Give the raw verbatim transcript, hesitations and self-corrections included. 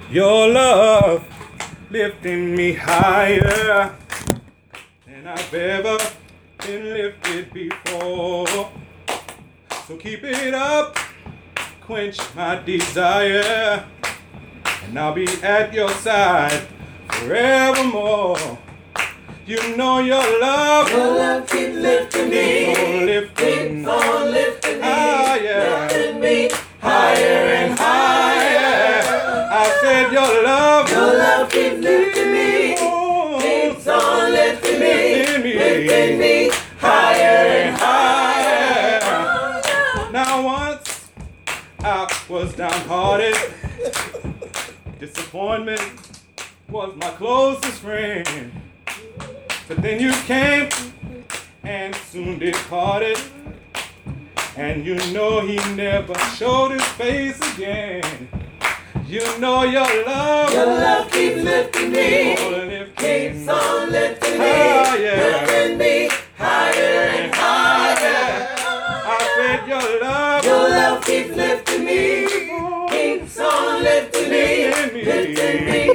Your love lifting me higher than I've ever been lifted before. So keep it up, quench my desire, and I'll be at your side forevermore. You know your love, Your love keeps lifting me, keeps on lifting, keeps on lifting me, ah, yeah. lifting me higher and higher. I said your love, Your love keeps lifting me, oh, keeps on lifting me, lifting me, lifting me higher and higher. Now once I was downhearted, disappointment was my closest friend. But then you came and soon departed, and you know he never showed his face again. You know your love, Your love keeps lifting me, oh, lifting, keeps on lifting me, ah, yeah. lifting me higher and higher. I said your love, Your love keeps lifting me, keeps on lifting me, lifting me, lifting me